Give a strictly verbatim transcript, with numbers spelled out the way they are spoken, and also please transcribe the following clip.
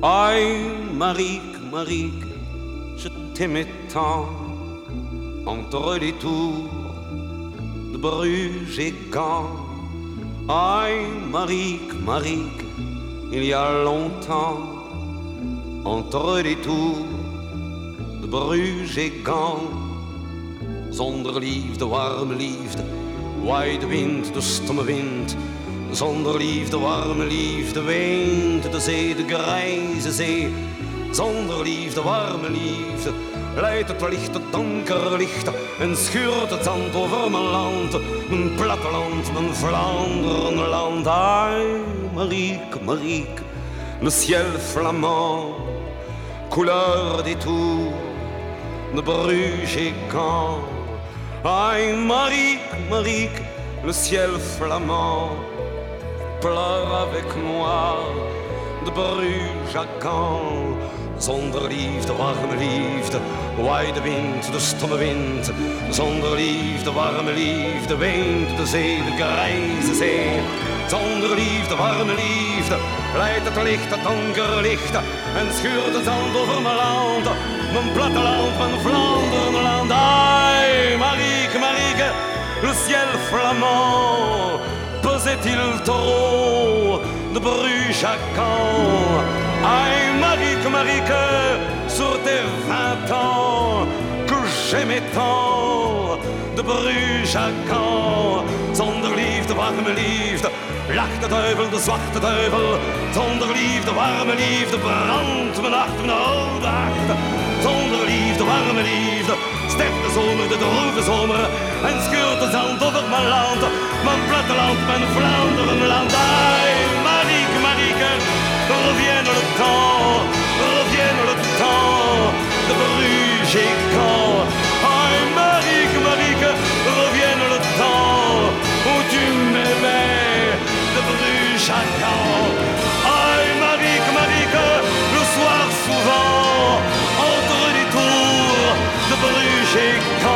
Aïe, Marique, Marique, je t'aimais tant. Entre les tours de Bruges et Gand. Aïe, Marique, Marique, il y a longtemps. Entre les tours de Bruges et Gand. Zonder liefde, warme liefde, waait de wind, de stomme wind. Zonder liefde, warme liefde, weent de zee, de grijze zee. Zonder liefde, warme liefde, leidt het licht, het donker licht. En schuurt het zand over mijn land, mijn platteland, mijn Vlaanderenland. Aïe, Marique, Marique, le ciel flamand, couleur des tours de Bruges et Gand. Aïe, Marique, Marique, le ciel flamand, pleure avec moi de Bruges à Gand. Zonder liefde, warme liefde, waait de wind, de stomme wind. Zonder liefde, warme liefde, weent de zee, de grijze zee. Zonder liefde, warme liefde, leidt het licht, het donker licht. En schuurt het zand over mijn land, mijn platteland, mijn Vlaanderenland. Aïe, Marique, Marique, le ciel flamand, pesait-il trop de Bruges à Caen? Aïe, Marique, Marique, sur tes vingt ans que j'aimais tant, de Bruges à Caen. Zonder liefde, warme liefde, lacht de duivel, de zwarte duivel. Zonder liefde, warme liefde, brandt mijn hart, mijn oude hart. Zonder liefde, warme liefde, sterft de zomer, de droeve zomer. En scheurt de zand over mijn land, mijn platteland, mijn Vlaanderenland. Aïe, Marique, Marique, revienne le temps, revienne le temps de Bruges et Caen. Aïe, Marique, Marique, revienne le temps où tu m'aimais de Bruges à Caen. Aïe, Marique, Marique, le soir souvent, entre les tours de Bruges et Caen.